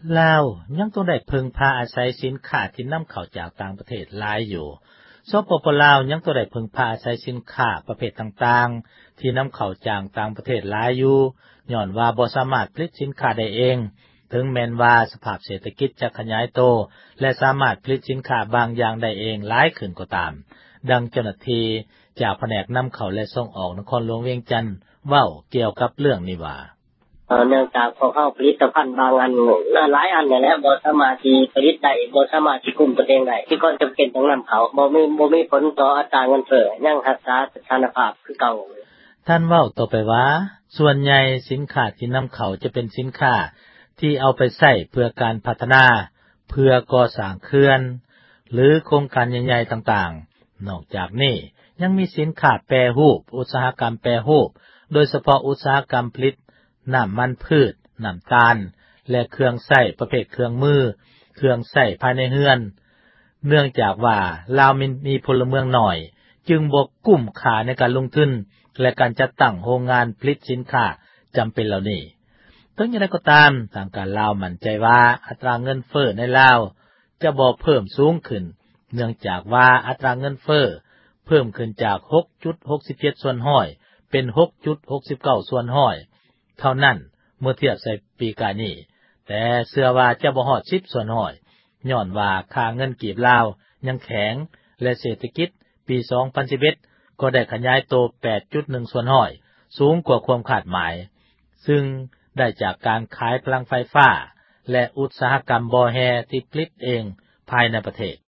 ลาวยังต้องได้พึ่งพาอาศัยสินค้าที่นําเข้าจากต่างประเทศหลายอยู่สปป.ลาวยังต้องได้พึ่งพาอาศัยสินค้าประเภทต่างๆที่นําเข้าจากต่างประเทศหลายอยู่ย้อนว่าบ่สามารถผลิตสินค้าได้เองถึงแม้นว่าสภาพเศรษฐกิจจะขยายโตและสามารถผลิตสินค้าบางอย่างได้เองหลายขึ้นก็ตามดังเจ้าหน้าที่จากแผนกนําเข้าและส่งออกนครหลวงเวียงจันทน์เว้าเกี่ยวกับเรื่องนี้ว่าเนื่องจากพวกเฮาผลิตภัณฑ์บางอันหลายอันนี่แหละบ่สามารถที่ผลิตได้บ่สามารถที่คุมตัวเองได้ที่ก็จําเป็นต้องนําเข้าบ่มีผลต่ออัตราเงินเฟ้อยังรักษาสถานภาพคือเก่าท่านเว้าต่อไปว่าส่วนใหญ่สินค้าที่นําเข้าจะเป็นสินค้าที่เอาไปใช้เพื่อการพัฒนาเพื่อก่อสร้างเขื่อนหรือโครงการใหญ่ๆต่างๆนอกจากนี้ยังมีสินค้าแปรรูปอุตสาหกรรมแปรรูปโดยเฉพาะอุตสาหกรรมผลิตน้ำมันพืชน้ำตาลและเครื่องใช้ประเภทเครื่องมือเครื่องใช้ภายในเรือนเนื่องจากว่าลาวมีพลเมืองน้อยจึงบ่กุ้มค่าในการลงทุนและการจัดตั้งโรงงานผลิตสินค้าจําเป็นเหล่านี้ถึงอย่างไรก็ตามทางการลาวมั่นใจว่าอัตราเงินเฟ้อในลาวจะบ่เพิ่มสูงขึ้นเนื่องจากว่าอัตราเงินเฟ้อเพิ่มขึ้นจาก 6.67 ส่วนห้อยเป็น 6.69 ส่วนห้อยเท่านั้นเมื่อเทียบใส่ปีกายนี้แต่เชื่อว่าจะบ่ฮอด10ส่วนห้อยย้อนว่าค่าเงินกีบลาวยังแข็งและเศรษฐกิจปี2011ก็ได้ขยายโต 8.1 ส่วนห้อยสูงกว่าความคาดหมายซึ่งได้จากการขายพลังไฟฟ้าและอุตสาหกรรมบ่อแฮที่ผลิตเองภายในประเทศ